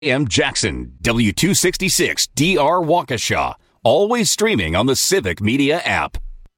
AM Jackson, W266 DR Waukesha. Always streaming on the Civic Media app.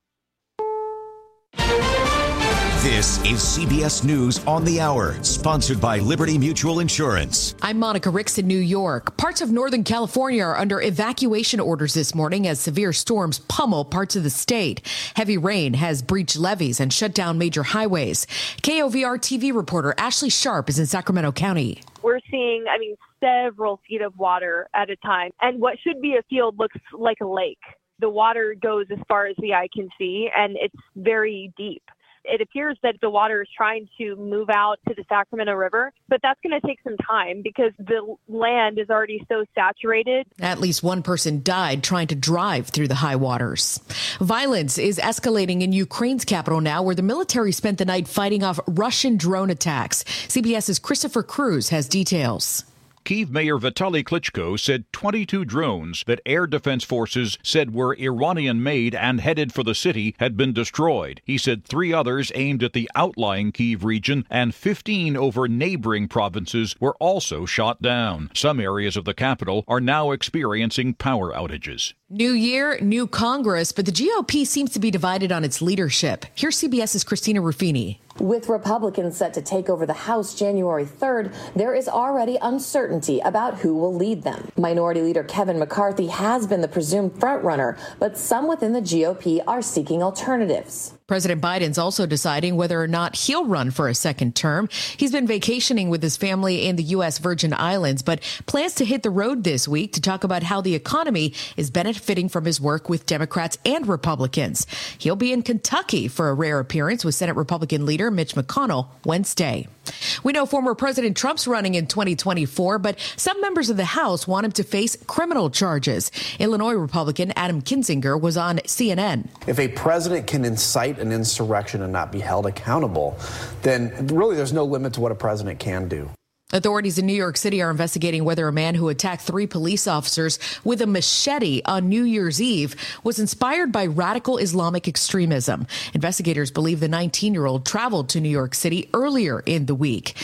This is CBS News on the Hour, sponsored by Liberty Mutual Insurance. I'm Monica Ricks in New York. Parts of Northern California are under evacuation orders this morning as severe storms pummel parts of the state. Heavy rain has breached levees and shut down major highways. KOVR TV reporter Ashley Sharp is in Sacramento County. We're seeing, several feet of water at a time. And what should be a field looks like a lake. The water goes as far as the eye can see, and it's very deep. It appears that the water is trying to move out to the Sacramento River, but that's going to take some time because the land is already so saturated. At least one person died trying to drive through the high waters. Violence is escalating in Ukraine's capital now, where the military spent the night fighting off Russian drone attacks. CBS's Christopher Cruz has details. Kyiv Mayor Vitaly Klitschko said 22 drones that air defense forces said were Iranian-made and headed for the city had been destroyed. He said 3 others aimed at the outlying Kyiv region and 15 over neighboring provinces were also shot down. Some areas of the capital are now experiencing power outages. New year, new Congress, but the GOP seems to be divided on its leadership. Here's CBS's Christina Ruffini. With Republicans set to take over the House January 3rd, there is already uncertainty about who will lead them. Minority Leader Kevin McCarthy has been the presumed frontrunner, but some within the GOP are seeking alternatives. President Biden's also deciding whether or not he'll run for a second term. He's been vacationing with his family in the U.S. Virgin Islands, but plans to hit the road this week to talk about how the economy is benefiting from his work with Democrats and Republicans. He'll be in Kentucky for a rare appearance with Senate Republican leader Mitch McConnell Wednesday. We know former President Trump's running in 2024, but some members of the House want him to face criminal charges. Illinois Republican Adam Kinzinger was on CNN. If a president can incite an insurrection and not be held accountable, then really there's no limit to what a president can do. Authorities in New York City are investigating whether a man who attacked 3 police officers with a machete on New Year's Eve was inspired by radical Islamic extremism. Investigators believe the 19-year-old traveled to New York City earlier in the week.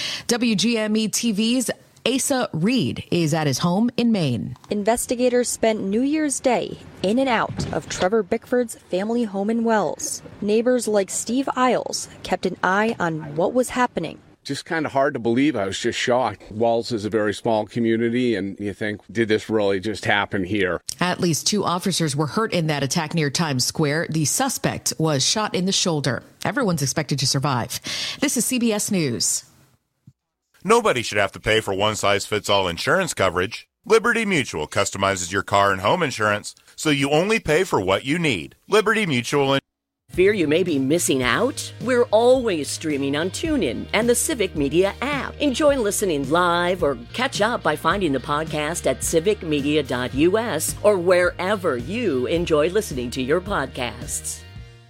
WGME TV's Asa Reed is at his home in Maine. Investigators spent New Year's Day in and out of Trevor Bickford's family home in Wells. Neighbors like Steve Isles kept an eye on what was happening. Just kind of hard to believe. I was just shocked. Wells is a very small community, and you think, did this really just happen here? At least 2 officers were hurt in that attack near Times Square. The suspect was shot in the shoulder. Everyone's expected to survive. This is CBS News. Nobody should have to pay for one-size-fits-all insurance coverage. Liberty Mutual customizes your car and home insurance, so you only pay for what you need. Liberty Mutual. Fear you may be missing out? We're always streaming on TuneIn and the Civic Media app. Enjoy listening live or catch up by finding the podcast at civicmedia.us or wherever you enjoy listening to your podcasts.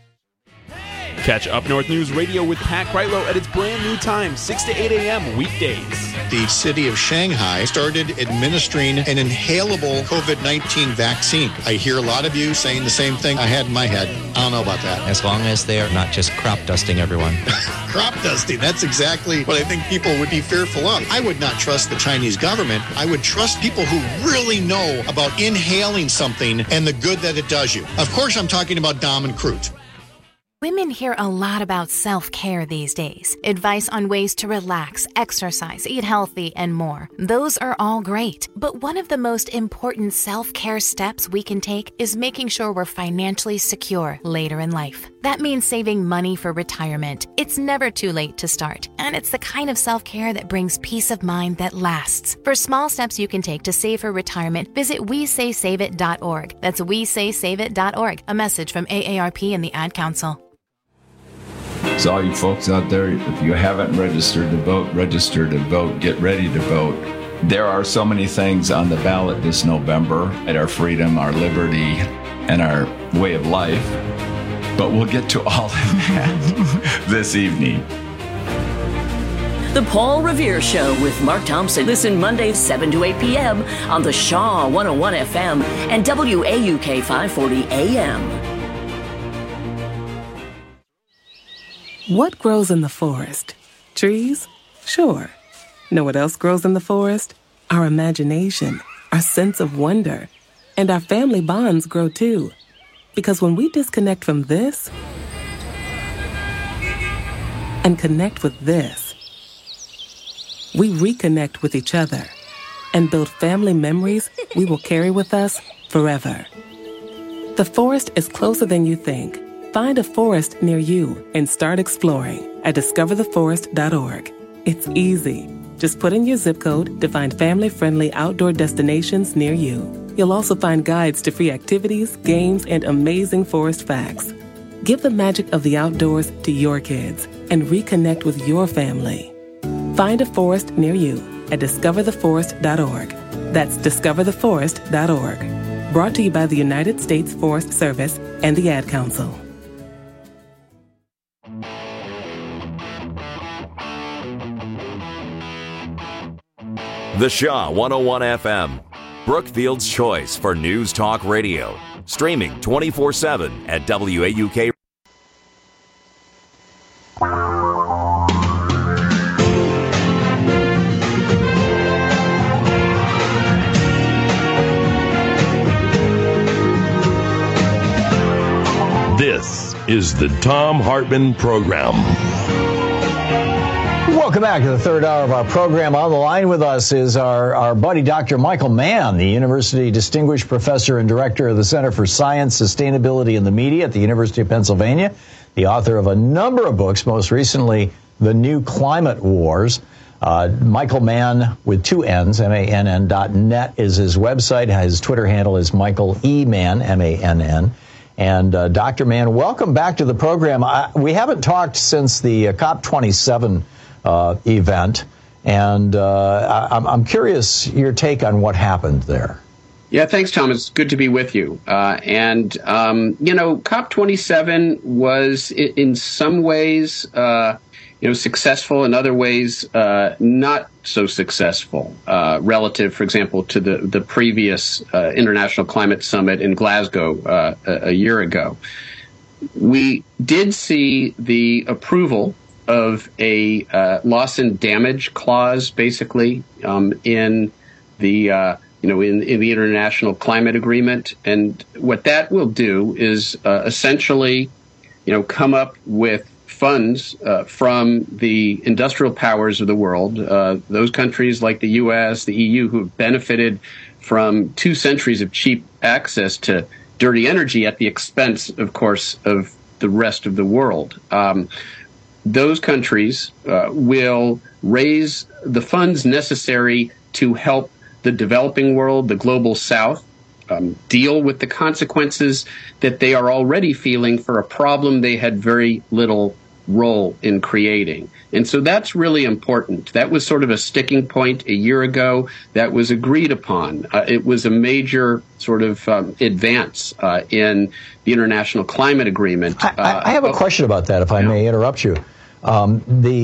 Catch Up North News Radio with Pat Kreitlow at its brand new time, 6 to 8 a.m. weekdays. The city of Shanghai started administering an inhalable COVID-19 vaccine. I hear a lot of you saying the same thing I had in my head. I don't know about that. As long as they are not just crop dusting everyone. Crop dusting, that's exactly what I think people would be fearful of. I would not trust the Chinese government. I would trust people who really know about inhaling something and the good that it does you. Of course, I'm talking about Dom and Crute. Women hear a lot about self-care these days. Advice on ways to relax, exercise, eat healthy, and more. Those are all great. But one of the most important self-care steps we can take is making sure we're financially secure later in life. That means saving money for retirement. It's never too late to start. And it's the kind of self-care that brings peace of mind that lasts. For small steps you can take to save for retirement, visit WeSaySaveIt.org. That's WeSaySaveIt.org. A message from AARP and the Ad Council. So all you folks out there, if you haven't registered to vote, register to vote, get ready to vote. There are so many things on the ballot this November at our freedom, our liberty, and our way of life. But we'll get to all of that this evening. The Paul Revere Show with Mark Thompson. Listen Mondays 7 to 8 p.m. on the Shaw 101 FM and WAUK 540 AM. What grows in the forest? Trees? Sure. Know what else grows in the forest? our imagination, our sense of wonder, and our family bonds grow too. Because when we disconnect from this and connect with this, we reconnect with each other and build family memories we will carry with us forever. The forest is closer than you think. Find a forest near you and start exploring at discovertheforest.org. It's easy. Just put in your zip code to find family-friendly outdoor destinations near you. You'll also find guides to free activities, games, and amazing forest facts. Give the magic of the outdoors to your kids and reconnect with your family. Find a forest near you at discovertheforest.org. That's discovertheforest.org. Brought to you by the United States Forest Service and the Ad Council. The Shaw 101 FM, Brookfield's choice for news talk radio. Streaming 24/7 at WAUK. This is the Thom Hartmann Program. Welcome back to the third hour of our program. On the line with us is our buddy, Dr. Michael Mann, the University Distinguished Professor and Director of the Center for Science, Sustainability, and the Media at the University of Pennsylvania, the author of a number of books, most recently, The New Climate Wars. Michael Mann, with two N's, MANN.net is his website. His Twitter handle is Michael E. Mann, MANN. And Dr. Mann, welcome back to the program. We haven't talked since the COP27 event, and I'm curious your take on what happened there. Yeah, thanks, Tom. It's good to be with you. COP27 was in some ways, successful, in other ways, not so successful, relative, for example, to the previous International Climate Summit in Glasgow a year ago. We did see the approval of a loss and damage clause, basically, in the in the International Climate Agreement, and what that will do is essentially, come up with funds from the industrial powers of the world, those countries like the U.S., the EU, who have benefited from 2 centuries of cheap access to dirty energy at the expense, of course, of the rest of the world. Those countries will raise the funds necessary to help the developing world, the global south, deal with the consequences that they are already feeling for a problem they had very little role in creating. And so that's really important. That was sort of a sticking point a year ago that was agreed upon. It was a major sort of advance in the International Climate Agreement. I have a question about that, if I may interrupt you. I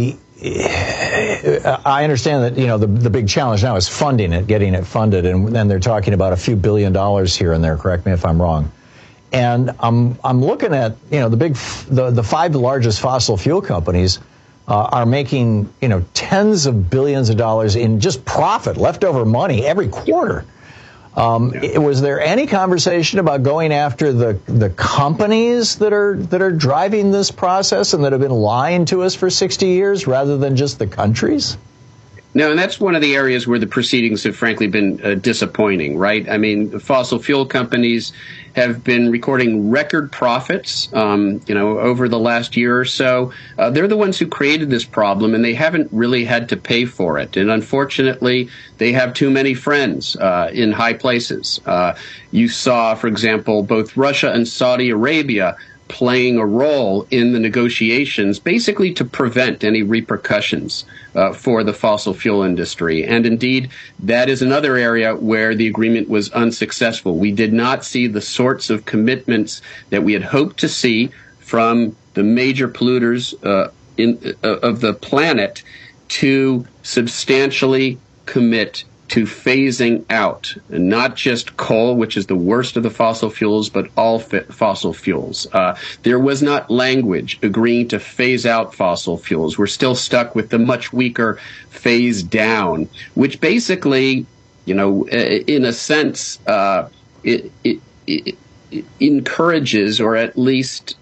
understand that, the big challenge now is funding it, getting it funded, and then they're talking about a few $1 billion here and there. Correct me if I'm wrong. And I'm looking at, the 5 largest fossil fuel companies are making, tens of billions of dollars in just profit, leftover money every quarter. Was there any conversation about going after the companies that are driving this process and that have been lying to us for 60 years rather than just the countries? No, and that's one of the areas where the proceedings have frankly been disappointing, right? I mean, the fossil fuel companies have been recording record profits, over the last year or so. They're the ones who created this problem, and they haven't really had to pay for it. And unfortunately, they have too many friends in high places. You saw, for example, both Russia and Saudi Arabia playing a role in the negotiations, basically to prevent any repercussions for the fossil fuel industry. And indeed, that is another area where the agreement was unsuccessful. We did not see the sorts of commitments that we had hoped to see from the major polluters of the planet to substantially commit to phasing out, and not just coal, which is the worst of the fossil fuels, but all fossil fuels. There was not language agreeing to phase out fossil fuels. We're still stuck with the much weaker phase down, which basically in a sense, it encourages, or at least,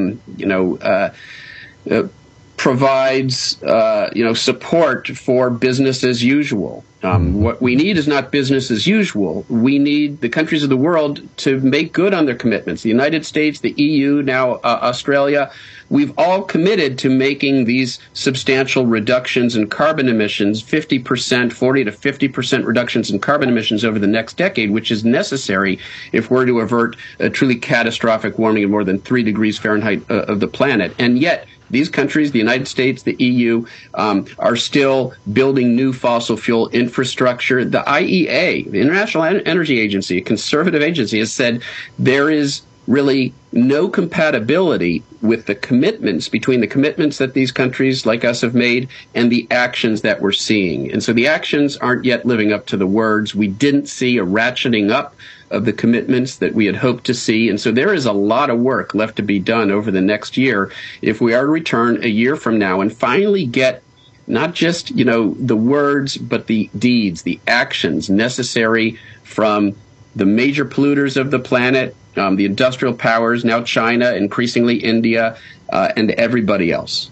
provides, support for business as usual. What we need is not business as usual. We need the countries of the world to make good on their commitments. The United States, the EU, now Australia, we've all committed to making these substantial reductions in carbon emissions, 50%, 40 to 50% reductions in carbon emissions over the next decade, which is necessary if we're to avert a truly catastrophic warming of more than 3 degrees Fahrenheit of the planet. And yet, these countries, the United States, the EU, are still building new fossil fuel infrastructure. The IEA, the International Energy Agency, a conservative agency, has said there is really no compatibility with the commitments, between the commitments that these countries like us have made and the actions that we're seeing. And so the actions aren't yet living up to the words. We didn't see a ratcheting up of the commitments that we had hoped to see. And so there is a lot of work left to be done over the next year if we are to return a year from now and finally get not just, the words, but the deeds, the actions necessary from the major polluters of the planet, the industrial powers, now China, increasingly India, and everybody else.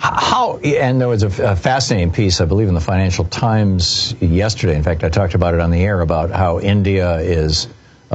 And there was a fascinating piece, I believe, in the Financial Times yesterday. In fact, I talked about it on the air about how India is. It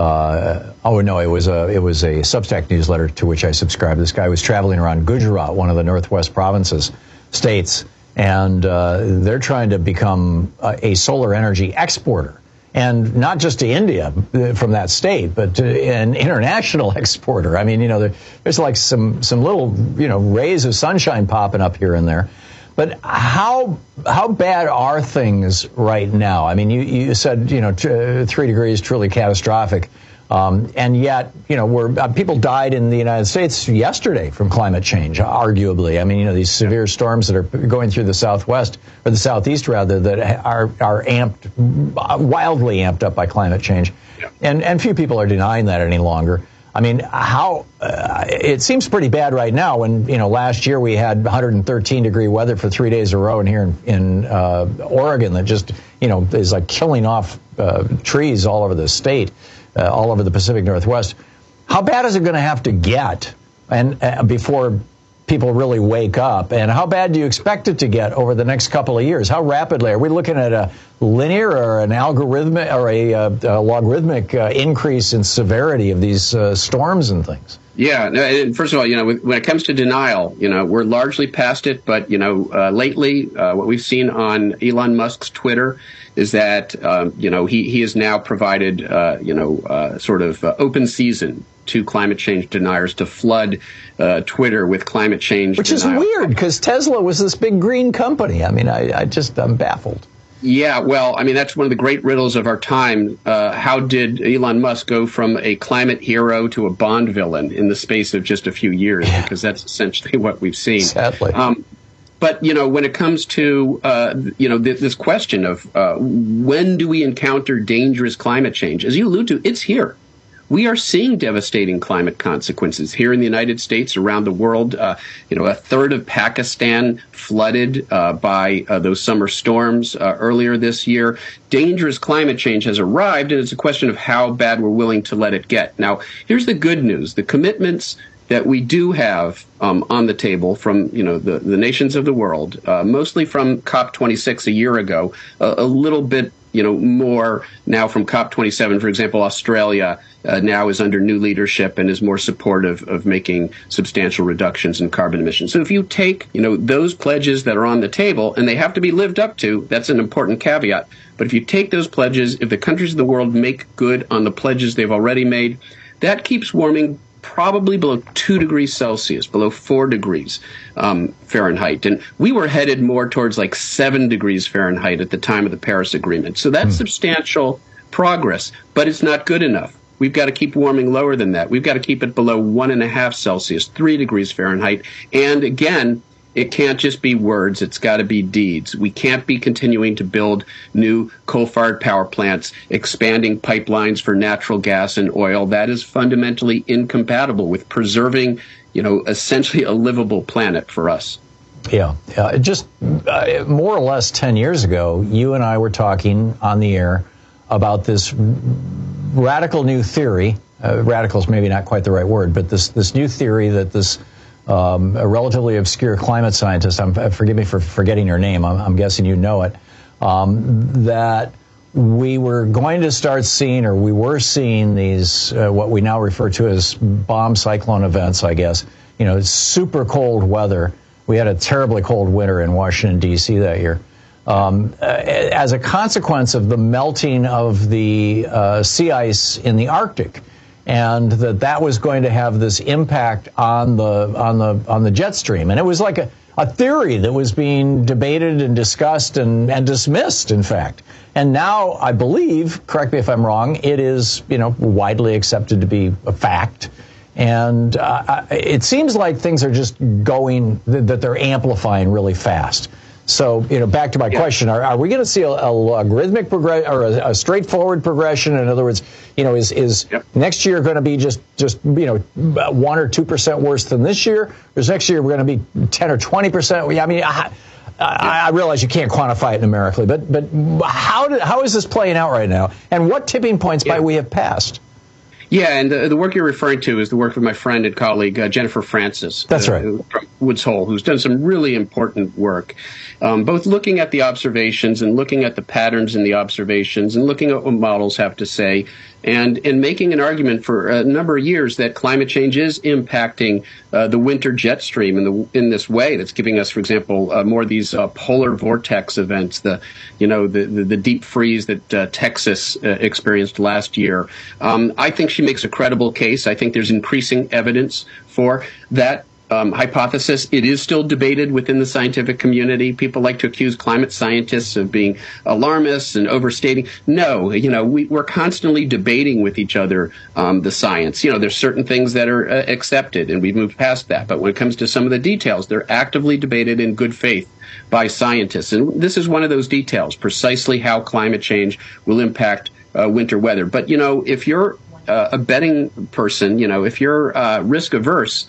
was a Substack newsletter to which I subscribe. This guy was traveling around Gujarat, one of the northwest states, and they're trying to become a solar energy exporter. And not just to India from that state, but to an international exporter. I mean, there's like some little, rays of sunshine popping up here and there. But how bad are things right now? I mean, you said, 3 degrees truly catastrophic. And yet, people died in the United States yesterday from climate change, arguably. I mean, these severe storms that are going through the Southwest, or the Southeast rather, that are wildly amped up by climate change. Yeah. And few people are denying that any longer. I mean, it seems pretty bad right now when, last year we had 113 degree weather for 3 days in a row, and here in Oregon that just, is like killing off trees all over the state. All over the Pacific Northwest. How bad is it going to have to get before people really wake up? And how bad do you expect it to get over the next couple of years? How rapidly? Are we looking at a linear or an algorithmic or a logarithmic increase in severity of these storms and things? Yeah. No, first of all, when it comes to denial, we're largely past it. But, lately, what we've seen on Elon Musk's Twitter is that, he has now provided, sort of open season to climate change deniers to flood Twitter with climate change Which denial. Is weird, because Tesla was this big green company. I mean, I'm baffled. Yeah, well, I mean, that's one of the great riddles of our time. How did Elon Musk go from a climate hero to a Bond villain in the space of just a few years? Yeah. Because that's essentially what we've seen. Sadly. But, when it comes to, this question of when do we encounter dangerous climate change, as you allude to, it's here. We are seeing devastating climate consequences here in the United States, around the world. A third of Pakistan flooded by those summer storms earlier this year. Dangerous climate change has arrived, and it's a question of how bad we're willing to let it get. Now, here's the good news. The commitments that we do have on the table from, the nations of the world, mostly from COP26 a year ago, a little bit, more now from COP27. For example, Australia now is under new leadership and is more supportive of making substantial reductions in carbon emissions. So if you take, those pledges that are on the table, and they have to be lived up to, that's an important caveat. But if you take those pledges, if the countries of the world make good on the pledges they've already made, that keeps warming probably below 2 degrees Celsius, below 4 degrees Fahrenheit. And we were headed more towards like 7 degrees Fahrenheit at the time of the Paris Agreement. So that's substantial progress, but it's not good enough. We've got to keep warming lower than that. We've got to keep it below 1.5 Celsius, 3 degrees Fahrenheit. And again, it can't just be words. It's got to be deeds. We can't be continuing to build new coal-fired power plants, expanding pipelines for natural gas and oil. That is fundamentally incompatible with preserving, essentially a livable planet for us. Yeah. Just more or less 10 years ago, you and I were talking on the air about this radical new theory. Radical is maybe not quite the right word, but this new theory that this a relatively obscure climate scientist, forgive me for forgetting your name, I'm guessing you know it, that we were going to start seeing, or we were seeing these, what we now refer to as bomb cyclone events, I guess. You know, super cold weather. We had a terribly cold winter in Washington, D.C. that year. As a consequence of the melting of the sea ice in the Arctic, and that was going to have this impact on the jet stream. And it was like a theory that was being debated and discussed and dismissed, in fact. And now, I believe, correct me if I'm wrong, it is, widely accepted to be a fact. And it seems like things are just going, that they're amplifying really fast. So, back to my question, are we going to see a logarithmic progression or a straightforward progression? In other words, is next year going to be just 1 or 2% worse than this year? Or is next year we're going to be 10 or 20%? I mean, I realize you can't quantify it numerically, but how is this playing out right now? And what tipping points might we have passed? Yeah, and the work you're referring to is the work of my friend and colleague, Jennifer Francis. That's right. From Woods Hole, who's done some really important work, both looking at the observations and looking at the patterns in the observations and looking at what models have to say, and making an argument for a number of years that climate change is impacting the winter jet stream in this way that's giving us, for example, more of these polar vortex events, the deep freeze that Texas experienced last year. I think she makes a credible case. I think there's increasing evidence for that hypothesis. It is still debated within the scientific community. People like to accuse climate scientists of being alarmists and overstating. No, we're constantly debating with each other the science. There's certain things that are accepted, and we've moved past that. But when it comes to some of the details, they're actively debated in good faith by scientists. And this is one of those details, precisely how climate change will impact winter weather. But, if you're a betting person, if you're risk averse,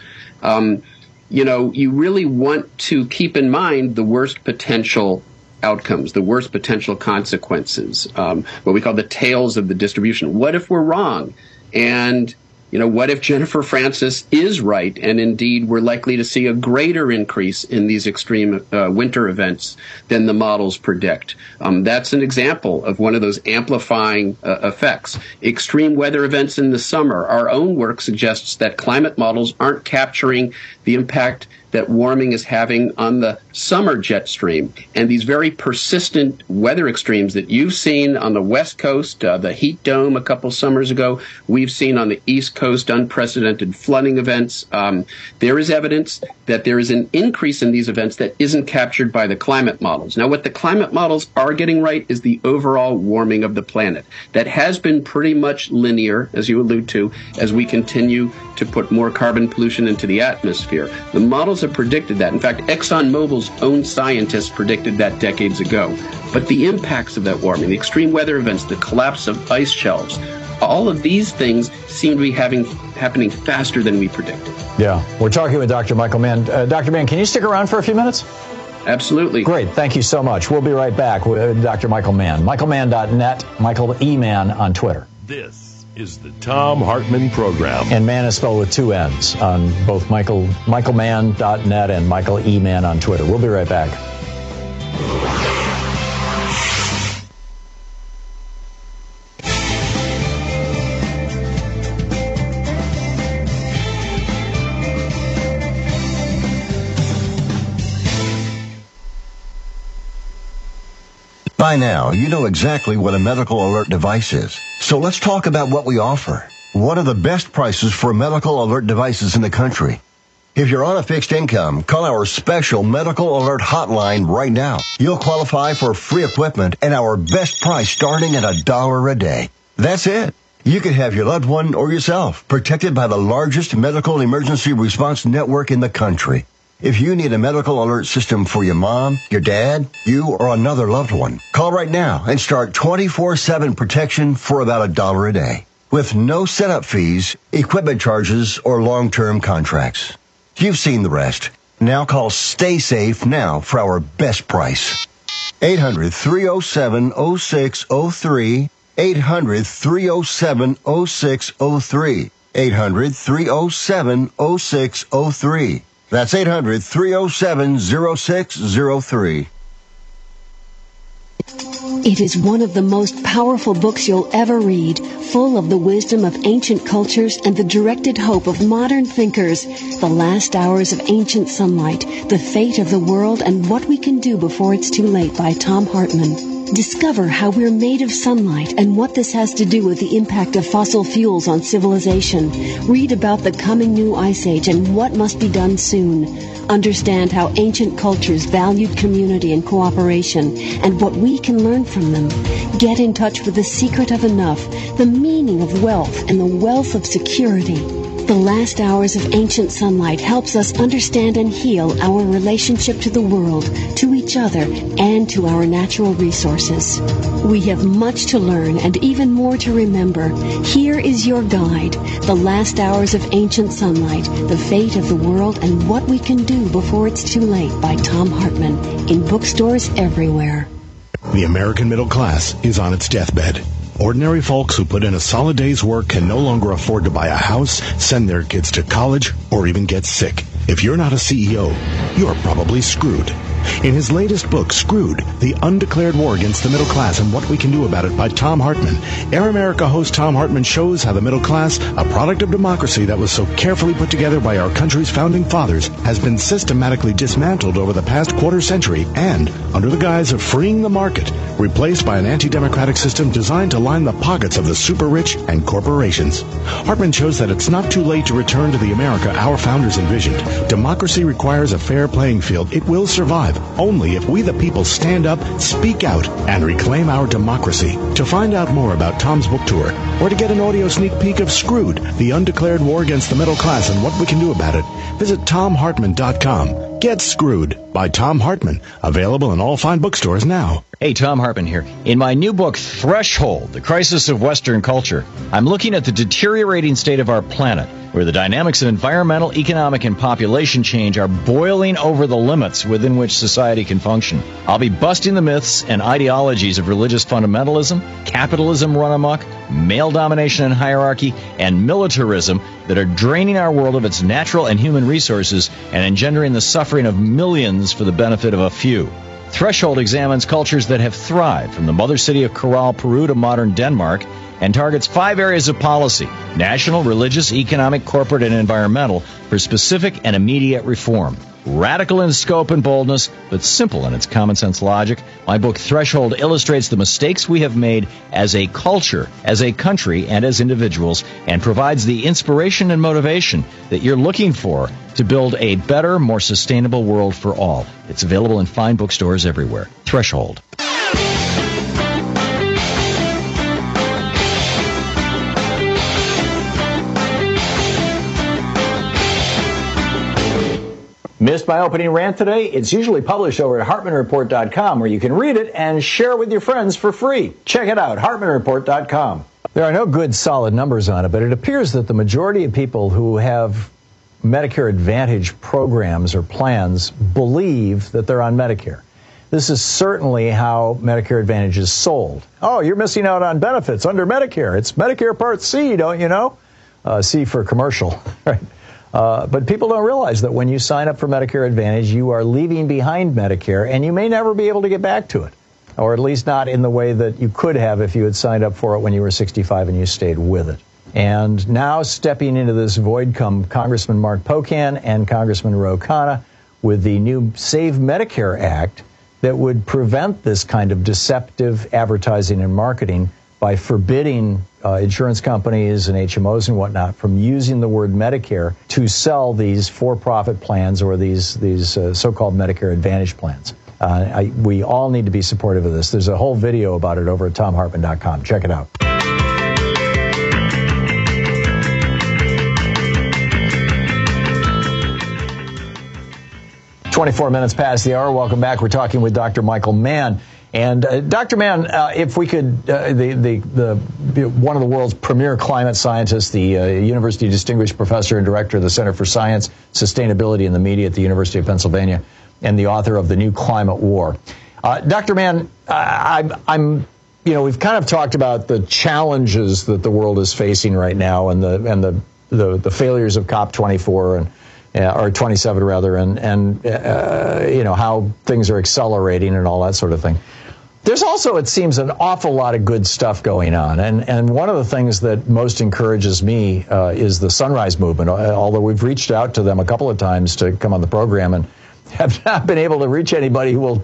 you really want to keep in mind the worst potential outcomes, the worst potential consequences, what we call the tails of the distribution. What if we're wrong? And, what if Jennifer Francis is right? And indeed, we're likely to see a greater increase in these extreme winter events than the models predict. That's an example of one of those amplifying effects. Extreme weather events in the summer. Our own work suggests that climate models aren't capturing the impact that warming is having on the summer jet stream. And these very persistent weather extremes that you've seen on the West Coast, the heat dome a couple summers ago, we've seen on the East Coast unprecedented flooding events. There is evidence that there is an increase in these events that isn't captured by the climate models. Now, what the climate models are getting right is the overall warming of the planet. That has been pretty much linear, as you allude to, as we continue to put more carbon pollution into the atmosphere. The models have predicted that. In fact, ExxonMobil's own scientists predicted that decades ago. But the impacts of that warming, the extreme weather events, the collapse of ice shelves, all of these things seem to be happening faster than we predicted. Yeah. We're talking with Dr. Michael Mann. Dr. Mann, can you stick around for a few minutes? Absolutely. Great. Thank you so much. We'll be right back with Dr. Michael Mann. MichaelMann.net, Michael E. Mann on Twitter. This is the Thom Hartmann Program. And Mann is spelled with 2 N's on both MichaelMann.net and Michael E. Mann on Twitter. We'll be right back. By now, you know exactly what a medical alert device is. So let's talk about what we offer. What are the best prices for medical alert devices in the country? If you're on a fixed income, call our special medical alert hotline right now. You'll qualify for free equipment and our best price starting at $1 a day. That's it. You could have your loved one or yourself protected by the largest medical emergency response network in the country. If you need a medical alert system for your mom, your dad, you, or another loved one, call right now and start 24/7 protection for about $1 a day with no setup fees, equipment charges, or long-term contracts. You've seen the rest. Now call Stay Safe now for our best price. 800-307-0603. 800-307-0603. 800-307-0603. That's 800-307-0603. It is one of the most powerful books you'll ever read, full of the wisdom of ancient cultures and the directed hope of modern thinkers. The Last Hours of Ancient Sunlight, The Fate of the World and What We Can Do Before It's Too Late by Thom Hartmann. Discover how we're made of sunlight and what this has to do with the impact of fossil fuels on civilization. Read about the coming new ice age and what must be done soon. Understand how ancient cultures valued community and cooperation and what we can learn from them. Get in touch with the secret of enough, the meaning of wealth, and the wealth of security. The Last Hours of Ancient Sunlight helps us understand and heal our relationship to the world, to each other, and to our natural resources. We have much to learn and even more to remember. Here is your guide, The Last Hours of Ancient Sunlight, The Fate of the World and What We Can Do Before It's Too Late by Thom Hartmann, in bookstores everywhere. The American middle class is on its deathbed. Ordinary folks who put in a solid day's work can no longer afford to buy a house, send their kids to college, or even get sick. If you're not a CEO, you're probably screwed. In his latest book, Screwed, The Undeclared War Against the Middle Class and What We Can Do About It by Thom Hartmann, Air America host Thom Hartmann shows how the middle class, a product of democracy that was so carefully put together by our country's founding fathers, has been systematically dismantled over the past quarter century and, under the guise of freeing the market, replaced by an anti-democratic system designed to line the pockets of the super rich and corporations. Hartmann shows that it's not too late to return to the America our founders envisioned. Democracy requires a fair playing field. It will survive only if we the people stand up, speak out, and reclaim our democracy. To find out more about Thom's book tour, or to get an audio sneak peek of Screwed, The Undeclared War Against the Middle Class and What We Can Do About It, visit ThomHartmann.com. Get Screwed by Thom Hartmann, available in all fine bookstores now. Hey, Thom Hartmann here. In my new book, Threshold, The Crisis of Western Culture, I'm looking at the deteriorating state of our planet, where the dynamics of environmental, economic, and population change are boiling over the limits within which society can function. I'll be busting the myths and ideologies of religious fundamentalism, capitalism run amok, male domination and hierarchy, and militarism that are draining our world of its natural and human resources and engendering the suffering of millions for the benefit of a few. Threshold examines cultures that have thrived, from the mother city of Corral, Peru to modern Denmark, and targets 5 areas of policy: national, religious, economic, corporate, and environmental, for specific and immediate reform. Radical in scope and boldness, but simple in its common sense logic, my book Threshold illustrates the mistakes we have made as a culture, as a country, and as individuals, and provides the inspiration and motivation that you're looking for to build a better, more sustainable world for all. It's available in fine bookstores everywhere. Threshold. Missed my opening rant today? It's usually published over at HartmanReport.com, where you can read it and share it with your friends for free. Check it out, HartmanReport.com. There are no good solid numbers on it, but it appears that the majority of people who have Medicare Advantage programs or plans believe that they're on Medicare. This is certainly how Medicare Advantage is sold. Oh, you're missing out on benefits under Medicare. It's Medicare Part C, don't you know? C for commercial, right? But people don't realize that when you sign up for Medicare Advantage, you are leaving behind Medicare, and you may never be able to get back to it, or at least not in the way that you could have if you had signed up for it when you were 65 and you stayed with it. And now stepping into this void come Congressman Mark Pocan and Congressman Ro Khanna with the new Save Medicare Act that would prevent this kind of deceptive advertising and marketing by forbidding insurance companies and HMOs and whatnot from using the word Medicare to sell these for-profit plans or these so-called Medicare Advantage plans. We all need to be supportive of this. There's a whole video about it over at ThomHartmann.com. Check it out. "24 minutes past the hour. Welcome back. We're talking with Dr. Michael Mann. And Dr. Mann, if we could, one of the world's premier climate scientists, the University Distinguished Professor and Director of the Center for Science, Sustainability and the Media at the University of Pennsylvania, and the author of The New Climate War. Dr. Mann, I'm we've kind of talked about the challenges that the world is facing right now, and the failures of COP24 or 27 rather, and how things are accelerating and all that sort of thing. There's also, it seems, an awful lot of good stuff going on, and one of the things that most encourages me is the Sunrise Movement. Although we've reached out to them a couple of times to come on the program and have not been able to reach anybody who will,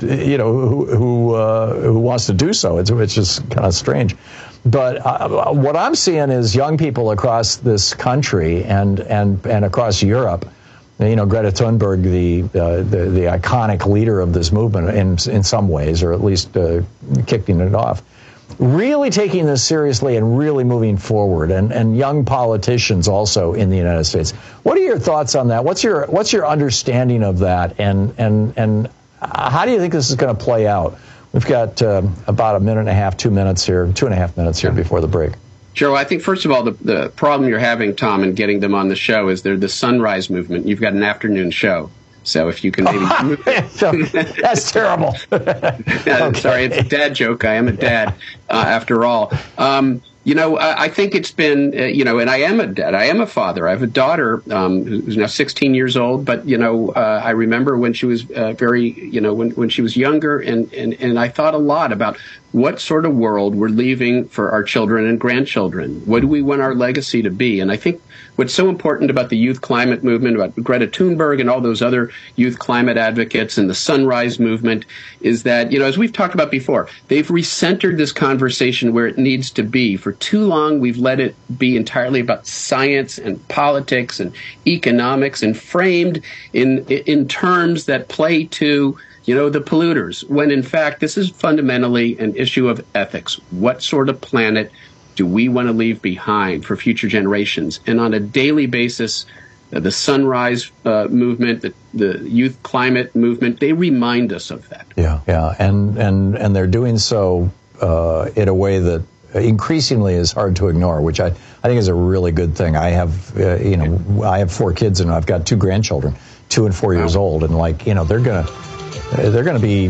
who wants to do so. It's just kind of strange. But what I'm seeing is young people across this country and across Europe. Greta Thunberg, the iconic leader of this movement in some ways, or at least kicking it off, really taking this seriously and really moving forward, and young politicians also in the United States. What are your thoughts on that? What's your understanding of that, and how do you think this is going to play out? We've got about a minute and a half, 2 minutes here, 2.5 minutes here before the break. Joe, I think, first of all, the problem you're having, Tom, in getting them on the show is they're the Sunrise Movement. You've got an afternoon show. So if you can maybe... That's terrible. Okay. Sorry, it's a dad joke. I am a dad, after all. I think it's been, and I am a dad. I am a father. I have a daughter who's now 16 years old. But, I remember when she was when she was younger, and I thought a lot about what sort of world we're leaving for our children and grandchildren. What do we want our legacy to be? And I think what's so important about the youth climate movement, about Greta Thunberg and all those other youth climate advocates and the Sunrise Movement, is that, as we've talked about before, they've recentered this conversation where it needs to be. For too long, we've let it be entirely about science and politics and economics, and framed in terms that play to the polluters, when in fact this is fundamentally an issue of ethics. What sort of planet do we want to leave behind for future generations? And on a daily basis, the Sunrise Movement, the youth climate movement, they remind us of that. Yeah, and they're doing so in a way that increasingly is hard to ignore, which I think is a really good thing. I have I have 4 kids, and I've got 2 grandchildren, 2 and 4 years old, and they're going to be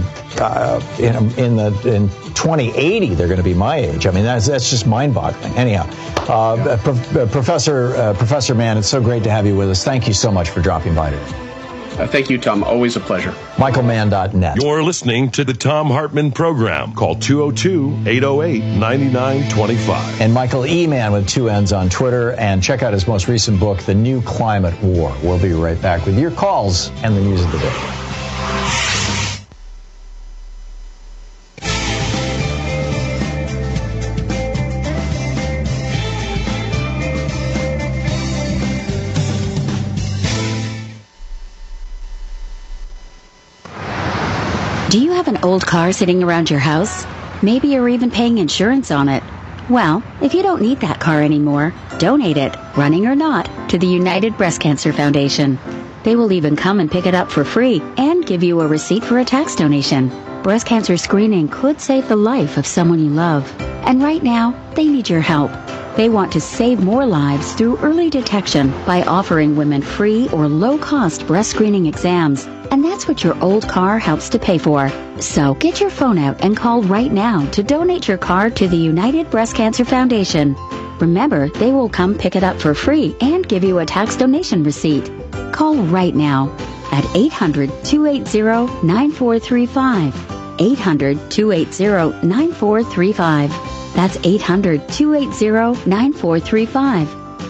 in 2080. They're going to be my age. I mean, that's just mind-boggling. Anyhow, Professor Mann, it's so great to have you with us. Thank you so much for dropping by today. Thank you, Tom. Always a pleasure. MichaelMann.net. You're listening to the Tom Hartman Program. Call 202-808-9925. And Michael E. Mann with 2 N's on Twitter. And check out his most recent book, The New Climate War. We'll be right back with your calls and the news of the day. Do you have an old car sitting around your house? Maybe you're even paying insurance on it. Well, if you don't need that car anymore, donate it, running or not, to the United Breast Cancer Foundation. They will even come and pick it up for free and give you a receipt for a tax donation. Breast cancer screening could save the life of someone you love. And right now, they need your help. They want to save more lives through early detection by offering women free or low-cost breast screening exams. And that's what your old car helps to pay for. So get your phone out and call right now to donate your car to the United Breast Cancer Foundation. Remember, they will come pick it up for free and give you a tax donation receipt. Call right now at 800-280-9435. 800-280-9435. That's 800-280-9435.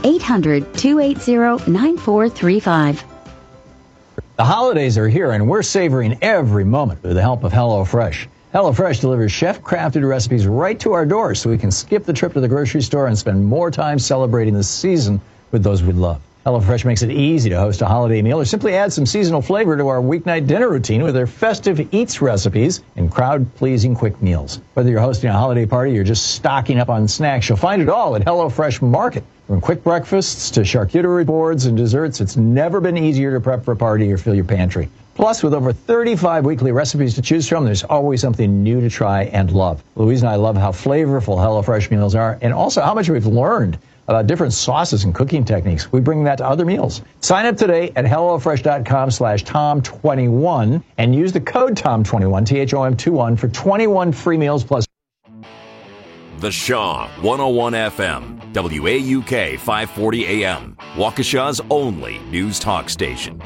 800-280-9435. The holidays are here, and we're savoring every moment with the help of HelloFresh. HelloFresh delivers chef-crafted recipes right to our doors so we can skip the trip to the grocery store and spend more time celebrating the season with those we love. HelloFresh makes it easy to host a holiday meal or simply add some seasonal flavor to our weeknight dinner routine with their festive eats recipes and crowd-pleasing quick meals. Whether you're hosting a holiday party or you're just stocking up on snacks, you'll find it all at HelloFresh Market. From quick breakfasts to charcuterie boards and desserts, it's never been easier to prep for a party or fill your pantry. Plus, with over 35 weekly recipes to choose from, there's always something new to try and love. Louise and I love how flavorful HelloFresh meals are and also how much we've learned about different sauces and cooking techniques. We bring that to other meals. Sign up today at HelloFresh.com/Tom21 and use the code Tom21, THOM21, for 21 free meals plus. The Shaw 101 FM, WAUK 540 AM, Waukesha's only news talk station.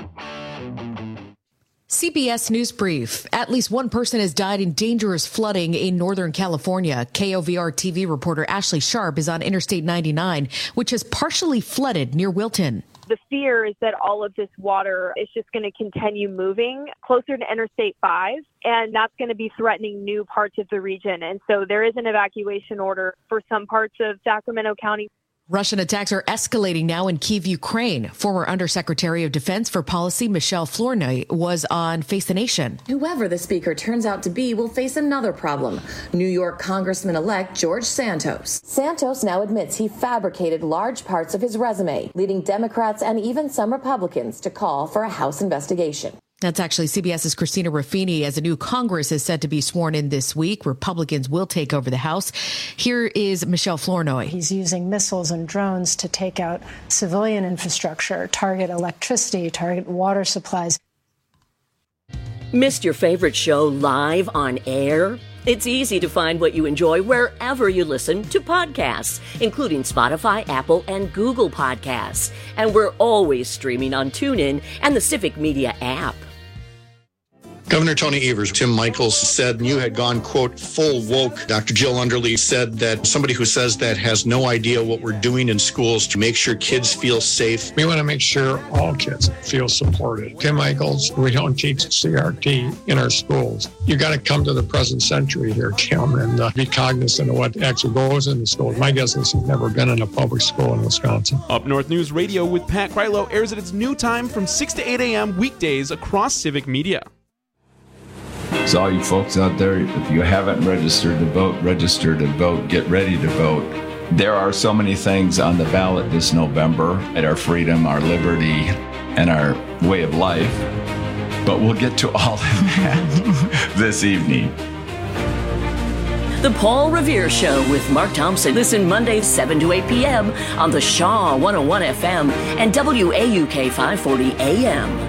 CBS News Brief. At least one person has died in dangerous flooding in Northern California. KOVR TV reporter Ashley Sharp is on Interstate 99, which has partially flooded near Wilton. The fear is that all of this water is just going to continue moving closer to Interstate 5, and that's going to be threatening new parts of the region. And so there is an evacuation order for some parts of Sacramento County. Russian attacks are escalating now in Kyiv, Ukraine. Former Undersecretary of Defense for Policy Michelle Flournoy was on Face the Nation. Whoever the speaker turns out to be will face another problem. New York Congressman-elect George Santos. Santos now admits he fabricated large parts of his resume, leading Democrats and even some Republicans to call for a House investigation. That's actually CBS's Christina Ruffini. As a new Congress is set to be sworn in this week, Republicans will take over the House. Here is Michelle Flournoy. He's using missiles and drones to take out civilian infrastructure, target electricity, target water supplies. Missed your favorite show live on air? It's easy to find what you enjoy wherever you listen to podcasts, including Spotify, Apple, and Google Podcasts. And we're always streaming on TuneIn and the Civic Media app. Governor Tony Evers, Tim Michaels said you had gone, quote, full woke. Dr. Jill Underly said that somebody who says that has no idea what we're doing in schools to make sure kids feel safe. We want to make sure all kids feel supported. Tim Michaels, we don't teach CRT in our schools. You got to come to the present century here, Tim, and be cognizant of what actually goes in the schools. My guess is he's never been in a public school in Wisconsin. Up North News Radio with Pat Krylo airs at its new time from 6 to 8 a.m. weekdays across Civic Media. So all you folks out there, if you haven't registered to vote, register to vote, get ready to vote. There are so many things on the ballot this November at our freedom, our liberty, and our way of life. But we'll get to all of that this evening. The Paul Revere Show with Mark Thompson. Listen Mondays 7 to 8 p.m. on the Shaw 101 FM and WAUK 540 AM.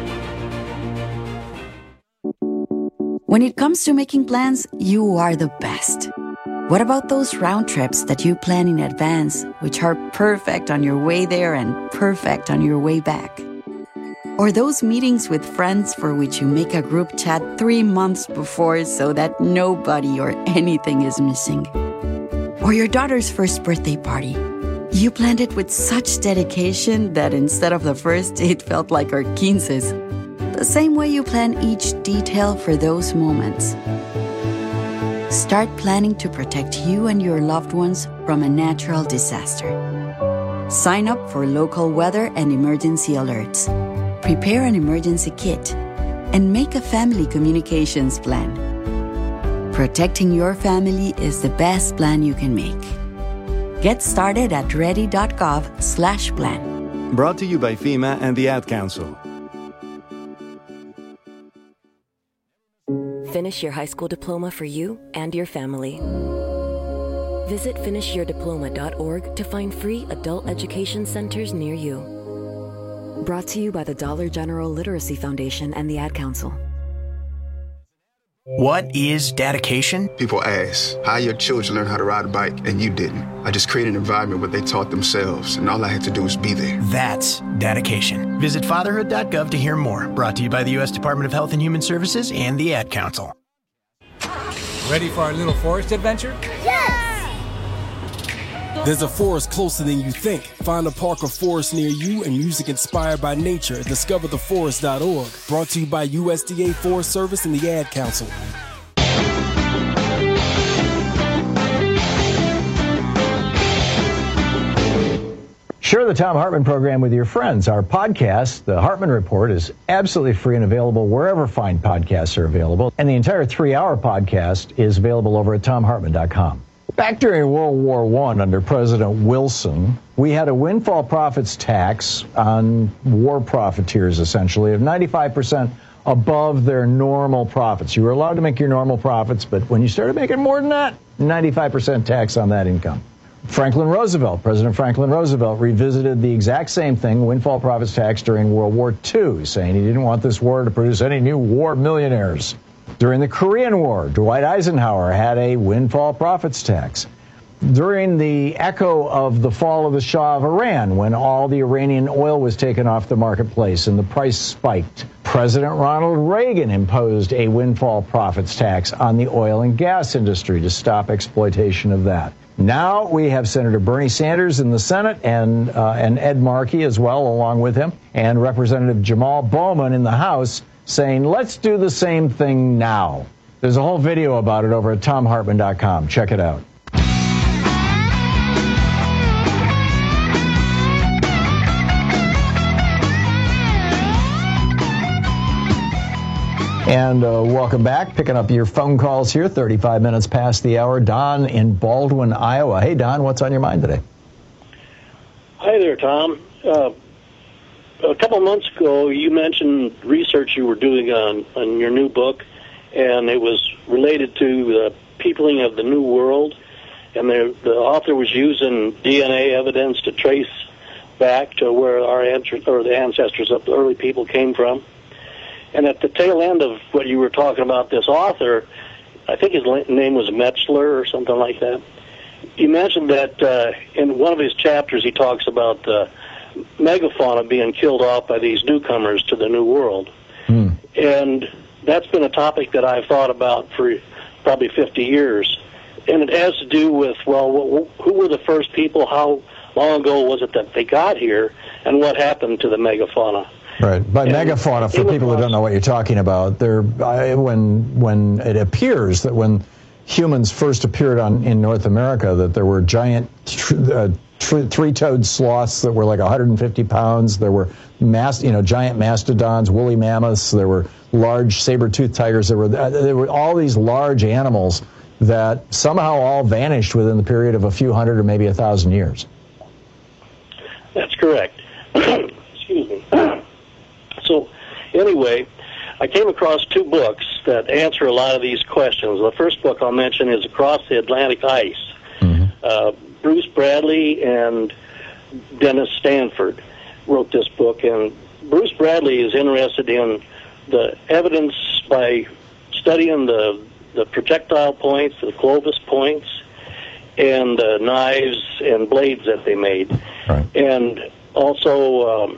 When it comes to making plans, you are the best. What about those round trips that you plan in advance, which are perfect on your way there and perfect on your way back? Or those meetings with friends for which you make a group chat 3 months before so that nobody or anything is missing? Or your daughter's first birthday party. You planned it with such dedication that instead of the first, it felt like our 15s. The same way you plan each detail for those moments. Start planning to protect you and your loved ones from a natural disaster. Sign up for local weather and emergency alerts. Prepare an emergency kit. And make a family communications plan. Protecting your family is the best plan you can make. Get started at ready.gov/plan. Brought to you by FEMA and the Ad Council. Finish your high school diploma for you and your family. Visit finishyourdiploma.org to find free adult education centers near you. Brought to you by the Dollar General Literacy Foundation and the Ad Council. What is dedication? People ask, how your children learn how to ride a bike and you didn't? I just created an environment where they taught themselves and all I had to do was be there. That's dedication. Visit fatherhood.gov to hear more. Brought to you by the U.S. Department of Health and Human Services and the Ad Council. Ready for our little forest adventure? Yes! There's a forest closer than you think. Find a park or forest near you and music inspired by nature at discovertheforest.org. Brought to you by USDA Forest Service and the Ad Council. Share the Thom Hartmann program with your friends. Our podcast, The Hartmann Report, is absolutely free and available wherever fine podcasts are available. And the entire 3-hour podcast is available over at ThomHartmann.com. Back during World War I under President Wilson, we had a windfall profits tax on war profiteers, essentially, of 95% above their normal profits. You were allowed to make your normal profits, but when you started making more than that, 95% tax on that income. President Franklin Roosevelt revisited the exact same thing, windfall profits tax, during World War II, saying he didn't want this war to produce any new war millionaires. During the Korean War, Dwight Eisenhower had a windfall profits tax. During the echo of the fall of the Shah of Iran, when all the Iranian oil was taken off the marketplace and the price spiked, President Ronald Reagan imposed a windfall profits tax on the oil and gas industry to stop exploitation of that. Now we have Senator Bernie Sanders in the Senate and Ed Markey as well along with him, and Representative Jamal Bowman in the House saying, let's do the same thing now. There's a whole video about it over at TomHartman.com. Check it out. And welcome back. Picking up your phone calls here, 35 minutes past the hour. Don in Baldwin, Iowa. Hey, Don, what's on your mind today? Hi there, Tom. A couple months ago, you mentioned research you were doing on your new book, and it was related to the peopling of the New World. And the author was using DNA evidence to trace back to where the ancestors of the early people came from. And at the tail end of what you were talking about, this author, I think his name was Metzler or something like that, he mentioned that in one of his chapters he talks about megafauna being killed off by these newcomers to the New World. And that's been a topic that I've thought about for probably 50 years. And it has to do with, well, who were the first people, how long ago was it that they got here, and what happened to the megafauna? Right. By megafauna, for people who don't know what you're talking about, when it appears that when humans first appeared in North America, that there were giant three-toed sloths that were like 150 pounds. There were giant mastodons, woolly mammoths. There were large saber-toothed tigers. There were all these large animals that somehow all vanished within the period of a few hundred or maybe 1,000 years. That's correct. Excuse me. So, anyway, I came across two books that answer a lot of these questions. The first book I'll mention is Across the Atlantic Ice. Bruce Bradley and Dennis Stanford wrote this book, and Bruce Bradley is interested in the evidence by studying the projectile points, the Clovis points, and the knives and blades that they made. Right. And also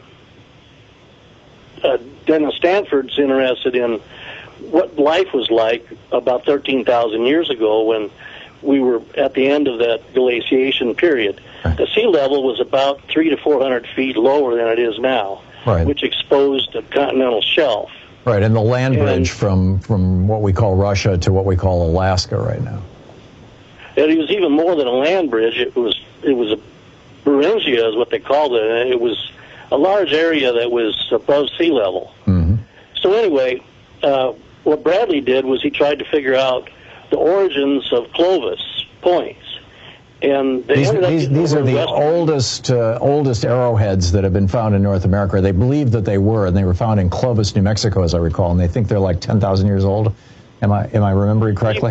Dennis Stanford's interested in what life was like about 13,000 years ago when we were at the end of that glaciation period. Right. The sea level was about 300 to 400 feet lower than it is now, right, which exposed the continental shelf. Right, and the land bridge from what we call Russia to what we call Alaska right now. And it was even more than a land bridge. It was a Beringia is what they called it, and it was a large area that was above sea level. Mm-hmm. So anyway, what Bradley did was he tried to figure out the origins of Clovis points. And these are the oldest arrowheads that have been found in North America. They believe that they were, and they were found in Clovis, New Mexico, as I recall, and they think they're like 10,000 years old. Am I remembering correctly?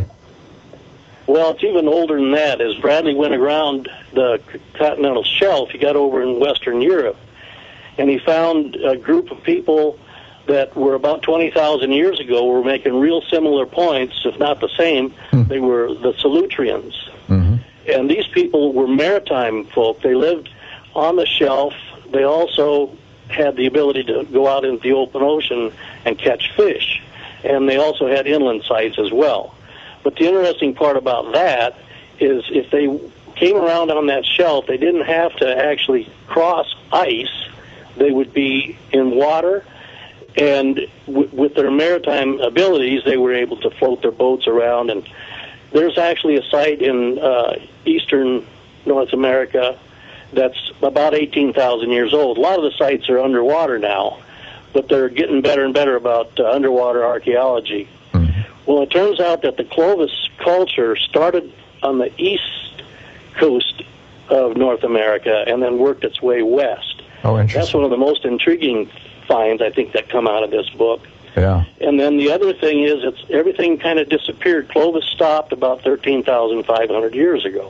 Well, it's even older than that. As Bradley went around the continental shelf, he got over in Western Europe, and he found a group of people that were about 20,000 years ago were making real similar points, if not the same. They were the Solutreans. Mm-hmm. And these people were maritime folk. They lived on the shelf. They also had the ability to go out into the open ocean and catch fish. And they also had inland sites as well. But the interesting part about that is if they came around on that shelf, they didn't have to actually cross ice. They would be in water, and with their maritime abilities, they were able to float their boats around. And there's actually a site in eastern North America that's about 18,000 years old. A lot of the sites are underwater now, but they're getting better and better about underwater archaeology. Mm-hmm. Well, it turns out that the Clovis culture started on the east coast of North America and then worked its way west. Oh, interesting. That's one of the most intriguing finds, I think, that come out of this book. Yeah. And then the other thing is everything kind of disappeared. Clovis stopped about 13,500 years ago.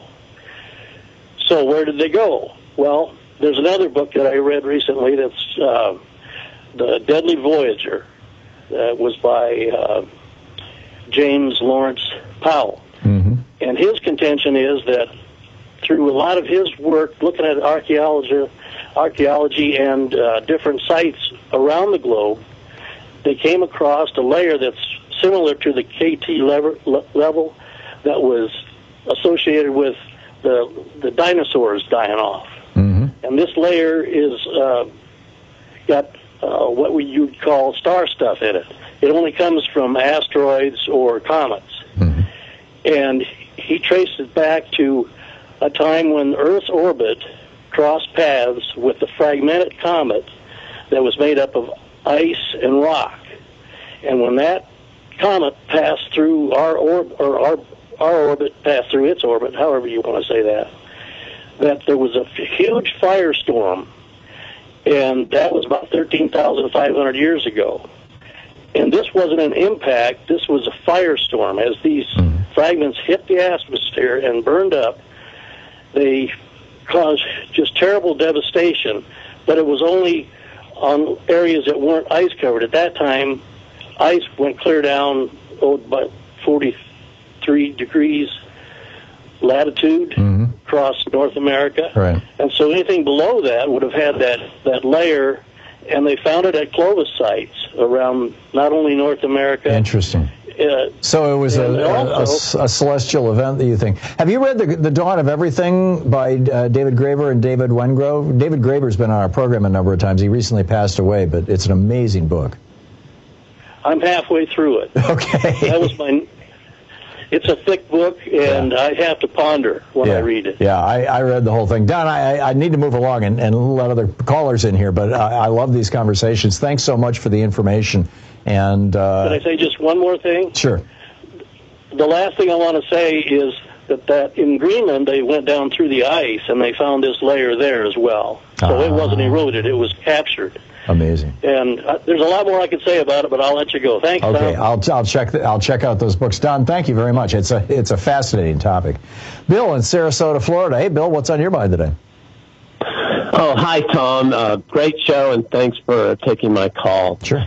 So where did they go? Well, there's another book that I read recently that's The Deadly Voyager. That was by James Lawrence Powell. Mm-hmm. And his contention is that through a lot of his work looking at archaeology and different sites around the globe, they came across a layer that's similar to the KT level that was associated with the dinosaurs dying off. Mm-hmm. And this layer is got what you would call star stuff in it. It only comes from asteroids or comets. Mm-hmm. And he traced it back to a time when Earth's orbit crossed paths with the fragmented comet that was made up of ice and rock. And when that comet passed through our orbit passed through its orbit, however you want to say that there was a huge firestorm, and that was about 13,500 years ago. And this wasn't an impact, this was a firestorm. As these fragments hit the atmosphere and burned up, they caused just terrible devastation, but it was only on areas that weren't ice-covered. At that time, ice went clear down about 43 degrees latitude across North America. Right. And so anything below that would have had that layer, and they found it at Clovis sites around not only North America. Interesting. So it was a celestial event that you think. Have you read The Dawn of Everything by David Graeber and David Wengrow? David Graeber's been on our program a number of times. He recently passed away, but it's an amazing book. I'm halfway through it. Okay. It's a thick book, and I have to ponder when I read it. Yeah, I read the whole thing. Don, I need to move along and let other callers in here, but I love these conversations. Thanks so much for the information. And can I say just one more thing? Sure. The last thing I want to say is that in Greenland, they went down through the ice, and they found this layer there as well. So it wasn't eroded, it was captured. Amazing. And there's a lot more I could say about it, but I'll let you go. Thanks, okay, Tom. I'll check out those books. Don, thank you very much. It's a fascinating topic. Bill in Sarasota, Florida. Hey, Bill, what's on your mind today? Oh, hi, Tom. Great show, and thanks for taking my call. Sure.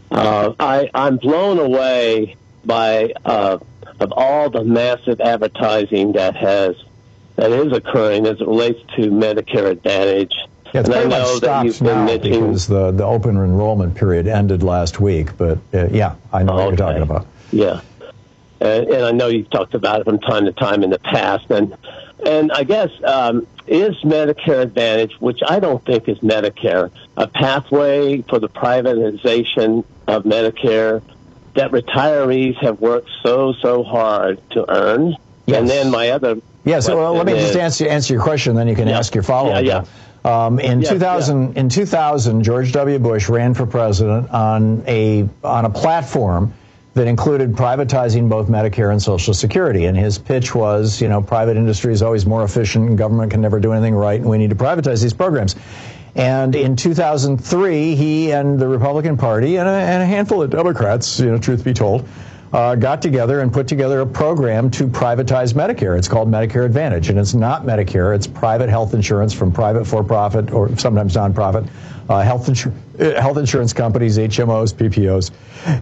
I'm blown away by of all the massive advertising that is occurring as it relates to Medicare Advantage. Yeah, it's pretty much stopped now because the open enrollment period ended last week. But, yeah, I know what you're talking about. Yeah. And I know you've talked about it from time to time in the past. And I guess, is Medicare Advantage, which I don't think is Medicare, a pathway for the privatization of Medicare that retirees have worked so hard to earn? Yes. And then my other... Yeah, so let me just answer your question, then you can ask your follow-up. Yeah. In 2000, George W. Bush ran for president on a platform that included privatizing both Medicare and Social Security. And his pitch was, private industry is always more efficient and government can never do anything right, and we need to privatize these programs. And in 2003, he and the Republican Party and a handful of Democrats, truth be told, got together and put together a program to privatize Medicare. It's called Medicare Advantage, and it's not Medicare. It's private health insurance from private for-profit or sometimes nonprofit health insurance companies, HMOs, PPOs,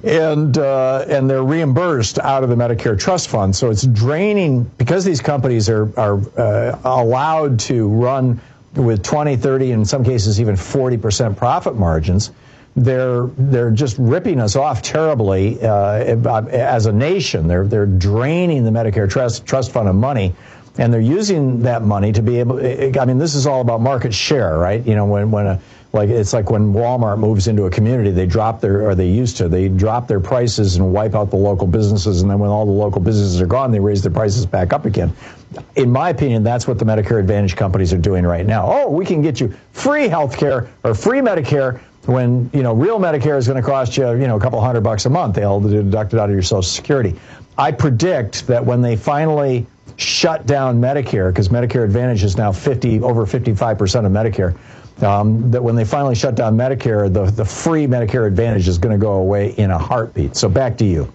and they're reimbursed out of the Medicare Trust Fund. So it's draining because these companies are allowed to run with 20, 30, in some cases even 40% profit margins. They're just ripping us off terribly as a nation. They're draining the Medicare Trust Fund of money, and they're using that money to be able. I mean, this is all about market share, right? It's like when Walmart moves into a community, they drop their prices and wipe out the local businesses, and then when all the local businesses are gone, they raise their prices back up again. In my opinion, that's what the Medicare Advantage companies are doing right now. Oh, we can get you free health care or free Medicare when, real Medicare is going to cost you, a couple $100 a month. They'll deduct it out of your Social Security. I predict that when they finally shut down Medicare, because Medicare Advantage is now over 55% of Medicare, that when they finally shut down Medicare, the free Medicare Advantage is going to go away in a heartbeat. So back to you.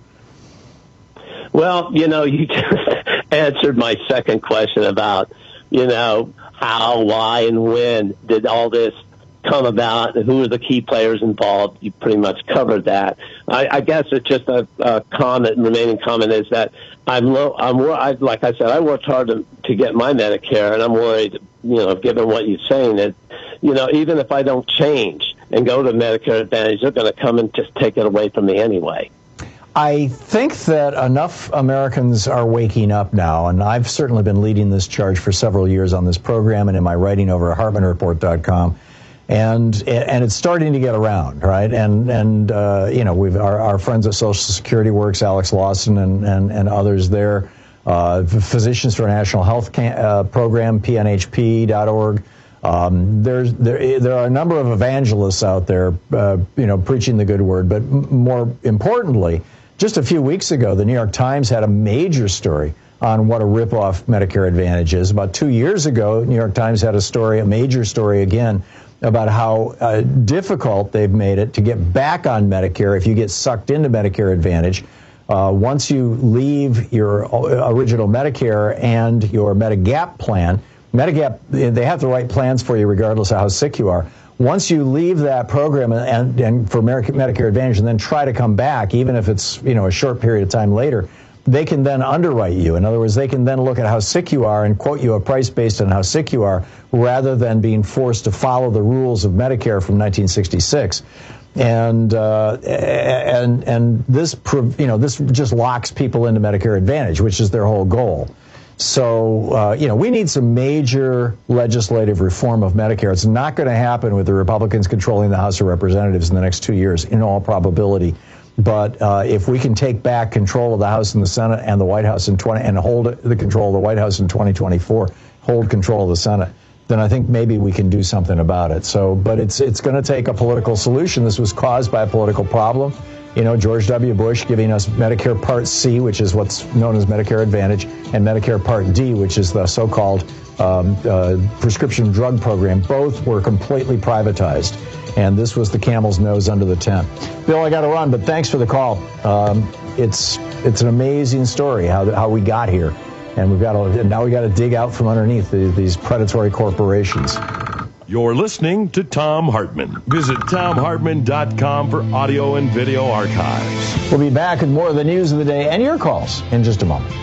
Well, you just answered my second question about, how, why, and when did all this come about, who are the key players involved. You pretty much covered that. I guess it's just a remaining comment is that like I said, I worked hard to get my Medicare, and I'm worried, given what you're saying, that, even if I don't change and go to Medicare Advantage, they're going to come and just take it away from me anyway. I think that enough Americans are waking up now, and I've certainly been leading this charge for several years on this program and in my writing over at HartmanReport.com, and it's starting to get around, right? And we've our friends at Social Security Works, Alex Lawson and others there, Physicians for a National Health Program, PNHP.org. There are a number of evangelists out there, preaching the good word, but more importantly, just a few weeks ago, the New York Times had a major story on what a ripoff Medicare Advantage is. About 2 years ago, New York Times had a major story again, about how difficult they've made it to get back on Medicare if you get sucked into Medicare Advantage. Once you leave your original Medicare and your Medigap plan, Medigap, they have the right plans for you regardless of how sick you are. Once you leave that program and for Medicare Advantage and then try to come back, even if it's a short period of time later, they can then underwrite you. In other words, they can then look at how sick you are and quote you a price based on how sick you are, rather than being forced to follow the rules of Medicare from 1966. And this this just locks people into Medicare Advantage, which is their whole goal. So, we need some major legislative reform of Medicare. It's not going to happen with the Republicans controlling the House of Representatives in the next 2 years, in all probability. But if we can take back control of the House and the Senate and the White House and hold the control of the White House in 2024, hold control of the Senate, then I think maybe we can do something about it. So, but it's going to take a political solution. This was caused by a political problem. George W. Bush giving us Medicare Part C, which is what's known as Medicare Advantage, and Medicare Part D, which is the so-called prescription drug program. Both were completely privatized, and this was the camel's nose under the tent. Bill, I got to run, but thanks for the call. It's an amazing story how we got here, and now we got to dig out from underneath these predatory corporations. You're listening to Thom Hartmann. Visit ThomHartmann.com for audio and video archives. We'll be back with more of the news of the day and your calls in just a moment.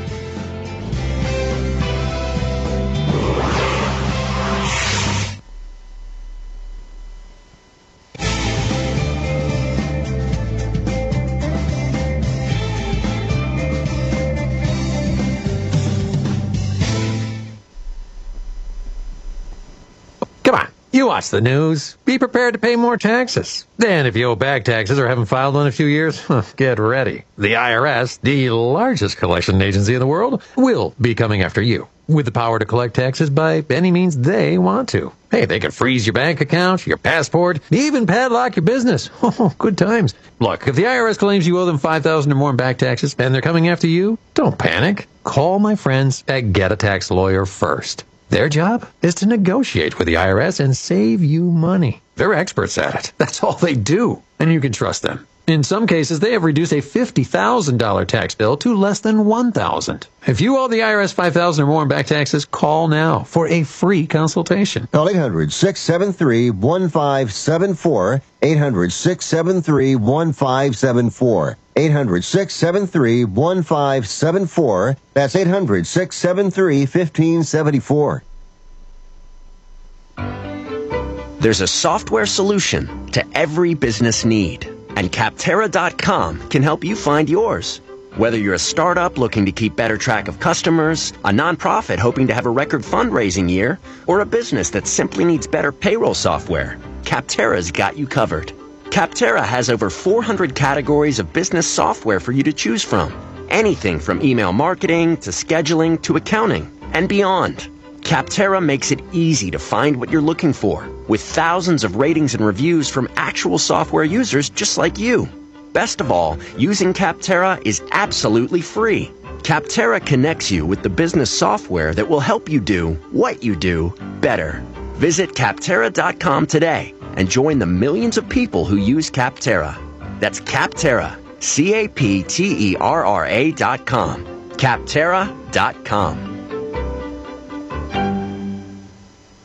You watch the news. Be prepared to pay more taxes. Then if you owe back taxes or haven't filed one in a few years, get ready. The IRS, the largest collection agency in the world, will be coming after you with the power to collect taxes by any means they want to. Hey, they can freeze your bank account, your passport, even padlock your business. Oh, good times. Look, if the IRS claims you owe them $5,000 or more in back taxes and they're coming after you, don't panic. Call my friends at Get a Tax Lawyer first. Their job is to negotiate with the IRS and save you money. They're experts at it. That's all they do, and you can trust them. In some cases, they have reduced a $50,000 tax bill to less than $1,000. If you owe the IRS $5,000 or more in back taxes, call now for a free consultation. Call 800-673-1574. 800-673-1574. 800-673-1574. That's 800-673-1574. There's a software solution to every business need, and Capterra.com can help you find yours. Whether you're a startup looking to keep better track of customers, a nonprofit hoping to have a record fundraising year, or a business that simply needs better payroll software, Capterra's got you covered. Capterra has over 400 categories of business software for you to choose from. Anything from email marketing to scheduling to accounting and beyond. Capterra makes it easy to find what you're looking for, with thousands of ratings and reviews from actual software users just like you. Best of all, using Capterra is absolutely free. Capterra connects you with the business software that will help you do what you do better. Visit Capterra.com today and join the millions of people who use Capterra. That's Capterra, Capterra.com. Capterra.com.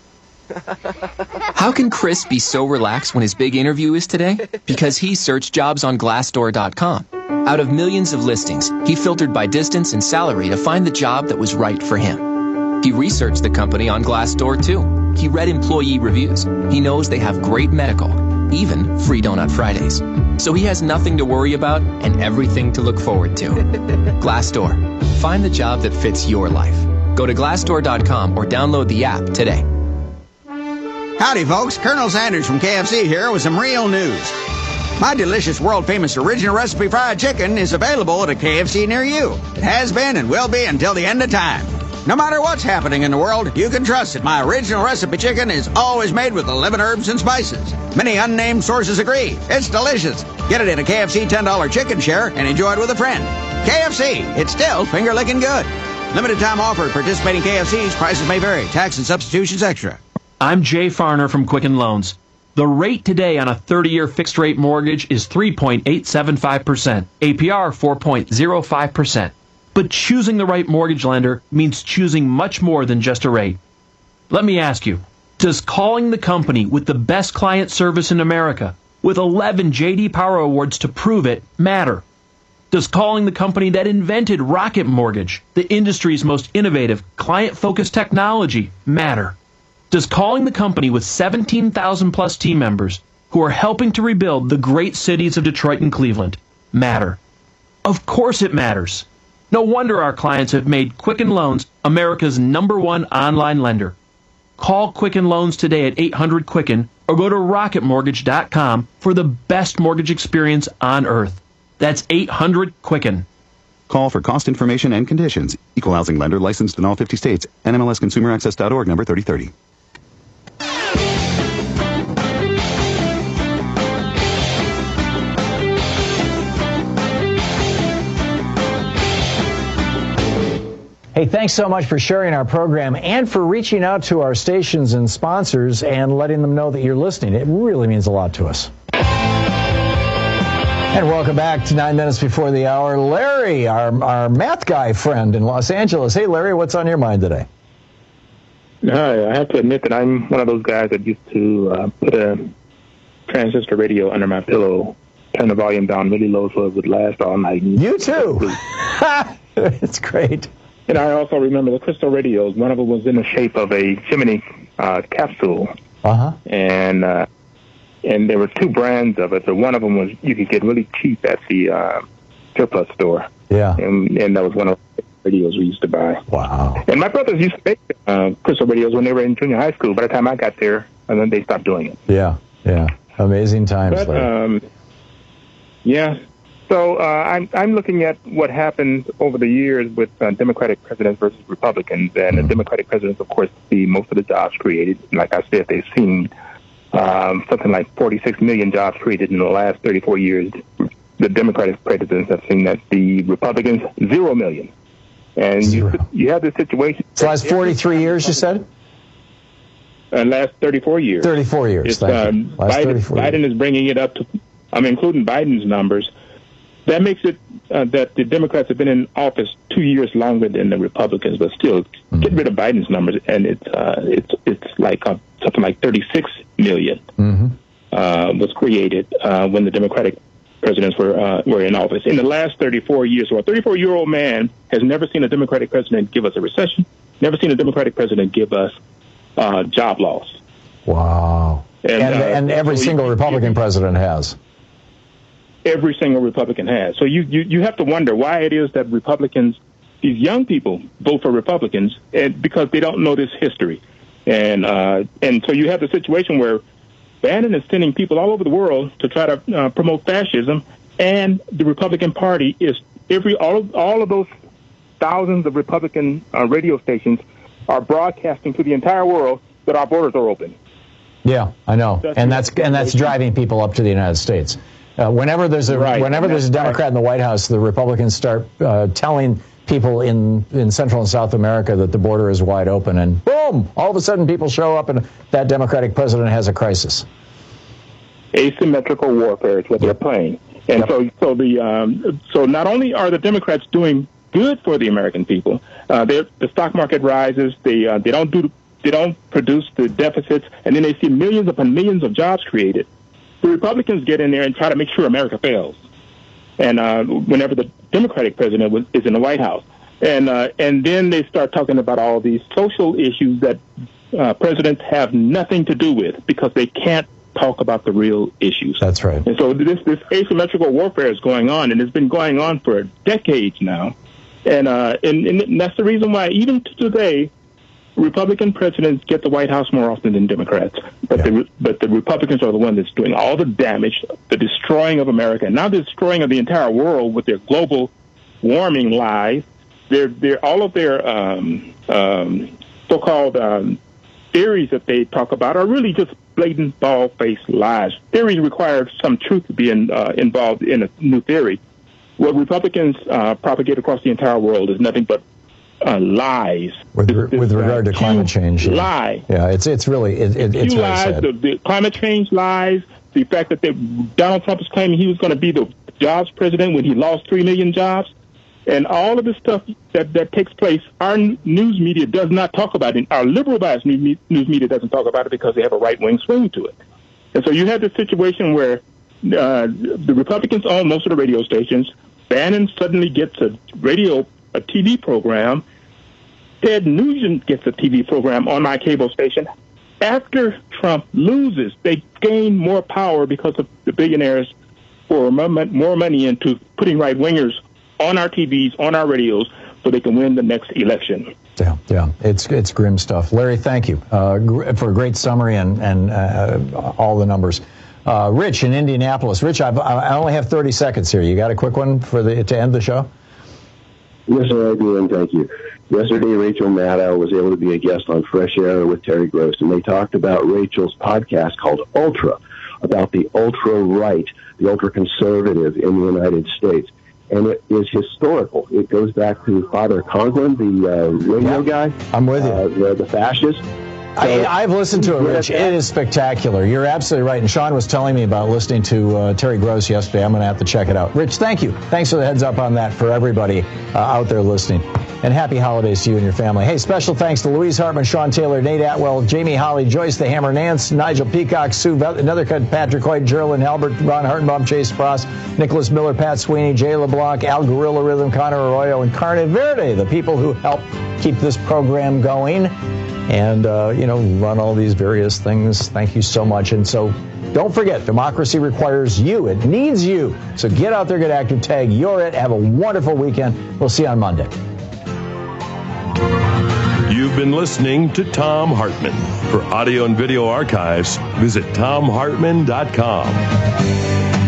How can Chris be so relaxed when his big interview is today? Because he searched jobs on Glassdoor.com. Out of millions of listings, he filtered by distance and salary to find the job that was right for him. He researched the company on Glassdoor too. He read employee reviews. He knows they have great medical, even free Donut Fridays. So he has nothing to worry about and everything to look forward to. Glassdoor. Find the job that fits your life. Go to Glassdoor.com or download the app today. Howdy, folks. Colonel Sanders from KFC here with some real news. My delicious, world-famous original recipe fried chicken is available at a KFC near you. It has been and will be until the end of time. No matter what's happening in the world, you can trust that my original recipe chicken is always made with 11 herbs and spices. Many unnamed sources agree. It's delicious. Get it in a KFC $10 chicken share and enjoy it with a friend. KFC, it's still finger-licking good. Limited time offer at participating KFCs. Prices may vary. Tax and substitutions extra. I'm Jay Farner from Quicken Loans. The rate today on a 30-year fixed-rate mortgage is 3.875%, APR 4.05%. But choosing the right mortgage lender means choosing much more than just a rate. Let me ask you, does calling the company with the best client service in America, with 11 J.D. Power Awards to prove it, matter? Does calling the company that invented Rocket Mortgage, the industry's most innovative, client-focused technology, matter? Does calling the company with 17,000-plus team members who are helping to rebuild the great cities of Detroit and Cleveland matter? Of course it matters. No wonder our clients have made Quicken Loans America's #1 online lender. Call Quicken Loans today at 800-QUICKEN or go to rocketmortgage.com for the best mortgage experience on earth. That's 800-QUICKEN. Call for cost information and conditions. Equal housing lender licensed in all 50 states. NMLSConsumerAccess.org number 3030. Hey, thanks so much for sharing our program and for reaching out to our stations and sponsors and letting them know that you're listening. It really means a lot to us. And welcome back to 9 minutes before the hour. Larry, our math guy friend in Los Angeles. Hey, Larry, what's on your mind today? Hi, I have to admit that I'm one of those guys that used to put a transistor radio under my pillow, turn the volume down really low so it would last all night. You too. It's great. And I also remember the crystal radios. One of them was in the shape of a chimney capsule. Uh-huh. And there were two brands of it. So one of them was you could get really cheap at the surplus store. Yeah. And that was one of the radios we used to buy. Wow. And my brothers used to make crystal radios when they were in junior high school. By the time I got there, and then they stopped doing it. Yeah. Amazing times, but, Larry. Yeah. So I'm looking at what happened over the years with Democratic presidents versus Republicans. And the Democratic presidents, of course, see most of the jobs created. Like I said, they've seen something like 46 million jobs created in the last 34 years. The Democratic presidents have seen that. The Republicans, 0 million. And you have this situation. So last 43 years, you said? Last 34 years. 34 years. Biden is bringing it up to, including Biden's numbers. That makes it that the Democrats have been in office 2 years longer than the Republicans, but still, get rid of Biden's numbers, and it's like something like 36 million was created when the Democratic presidents were in office. In the last 34 years, so a 34-year-old man has never seen a Democratic president give us a recession, never seen a Democratic president give us job loss. Wow. And every single Republican president has. Every single Republican has. So you have to wonder why it is that Republicans, these young people, vote for Republicans, because they don't know this history. And so you have the situation where Bannon is sending people all over the world to try to promote fascism, and the Republican Party is all of those thousands of Republican radio stations are broadcasting to the entire world that our borders are open. Yeah, I know, and that's driving people up to the United States. Whenever there's a Democrat in the White House, the Republicans start telling people in Central and South America that the border is wide open, and boom, all of a sudden people show up, and that Democratic president has a crisis. Asymmetrical warfare is what they're playing, and so not only are the Democrats doing good for the American people, the stock market rises. They don't do They don't produce the deficits, and then they see millions upon millions of jobs created. The Republicans get in there and try to make sure America fails. And whenever the Democratic president is in the White House, and then they start talking about all these social issues that presidents have nothing to do with because they can't talk about the real issues. That's right. And so this asymmetrical warfare is going on, and it's been going on for decades now. And that's the reason why, even to today, Republican presidents get the White House more often than Democrats. But the Republicans are the one that's doing all the damage, the destroying of America, and now the destroying of the entire world with their global warming lies. All of their so-called theories that they talk about are really just blatant, bald-faced lies. Theories require some truth to be involved in a new theory. What Republicans propagate across the entire world is nothing but lies. With regard to climate change. Lie. Yeah, it's really it's lies. sad. The climate change lies. The fact that Donald Trump is claiming he was going to be the jobs president when he lost 3 million jobs. And all of this stuff that takes place, our news media does not talk about it. Our liberal biased news media doesn't talk about it because they have a right-wing swing to it. And so you have this situation where the Republicans own most of the radio stations. Bannon suddenly gets a TV program. Ted Nugent gets a TV program on my cable station. After Trump loses, they gain more power because of the billionaires pour more money into putting right-wingers on our TVs, on our radios, so they can win the next election. Yeah, it's grim stuff. Larry, thank you for a great summary and all the numbers. Rich in Indianapolis. Rich, I only have 30 seconds here. You got a quick one to end the show? Yes, sir, I do, and thank you. Yesterday, Rachel Maddow was able to be a guest on Fresh Air with Terry Gross, and they talked about Rachel's podcast called Ultra, about the ultra-right, the ultra-conservative in the United States. And it is historical. It goes back to Father Conklin, the radio guy. I'm with you. The fascist. I've listened to it, Rich. It is spectacular. You're absolutely right. And Sean was telling me about listening to Terry Gross yesterday. I'm going to have to check it out. Rich, thank you. Thanks for the heads up on that for everybody out there listening. And happy holidays to you and your family. Hey, special thanks to Louise Hartman, Sean Taylor, Nate Atwell, Jamie Holly, Joyce the Hammer, Nance, Nigel Peacock, Sue Nethercutt, Patrick Hoyt, Geraldine Halbert, Ron Hartenbaum, Chase Frost, Nicholas Miller, Pat Sweeney, Jay LeBlanc, Al Gorilla Rhythm, Connor Arroyo, and Carne Verde, the people who help keep this program going and, run all these various things. Thank you so much. And so don't forget, democracy requires you. It needs you. So get out there, get active, tag You're It. Have a wonderful weekend. We'll see you on Monday. You've been listening to Thom Hartmann. For audio and video archives, visit ThomHartmann.com.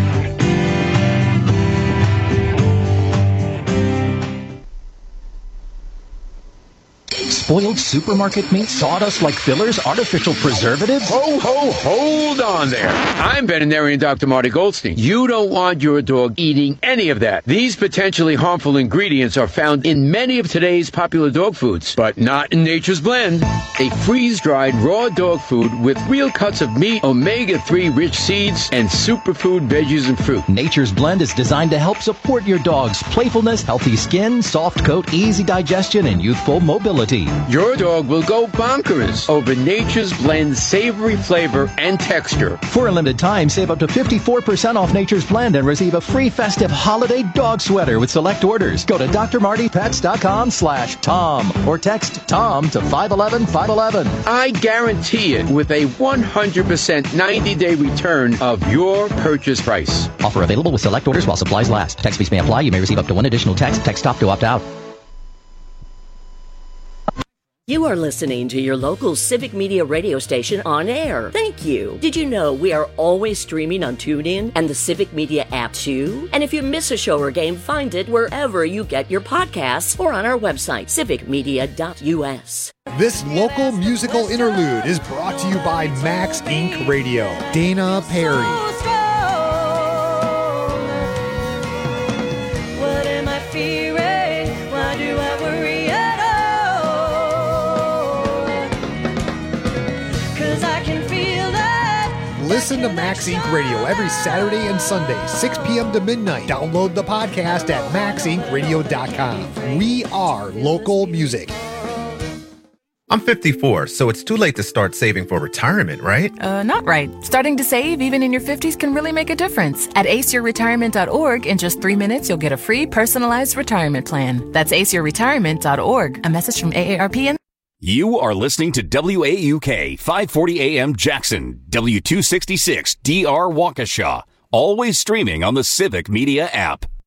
Spoiled supermarket meat, sawdust like fillers, artificial preservatives? Hold on there. I'm veterinarian Dr. Marty Goldstein. You don't want your dog eating any of that. These potentially harmful ingredients are found in many of today's popular dog foods, but not in Nature's Blend, a freeze-dried raw dog food with real cuts of meat, omega-3 rich seeds, and superfood veggies and fruit. Nature's Blend is designed to help support your dog's playfulness, healthy skin, soft coat, easy digestion, and youthful mobility. Your dog will go bonkers over Nature's Blend savory flavor and texture. For a limited time, save up to 54% off Nature's Blend and receive a free festive holiday dog sweater with select orders. Go to drmartypets.com/Tom or text Tom to 511-511. I guarantee it with a 100% 90-day return of your purchase price. Offer available with select orders while supplies last. Text fees may apply. You may receive up to one additional text. Text stop to opt out. You are listening to your local Civic Media radio station on air. Thank you. Did you know we are always streaming on TuneIn and the Civic Media app too? And if you miss a show or game, find it wherever you get your podcasts or on our website, civicmedia.us. This local musical interlude is brought to you by Max Inc. Radio. Dana Perry. What am I fearing? Why do I worry at all? 'Cause I can feel that. Listen to Max Inc. Radio every Saturday and Sunday, 6 p.m. to midnight. Download the podcast at maxincradio.com. We are local music. I'm 54, so it's too late to start saving for retirement, right? Not right. Starting to save even in your 50s can really make a difference. At aceyourretirement.org, in just 3 minutes, you'll get a free personalized retirement plan. That's aceyourretirement.org. A message from AARP and You are listening to WAUK 540 AM Jackson, W266 DR Waukesha. Always streaming on the Civic Media app.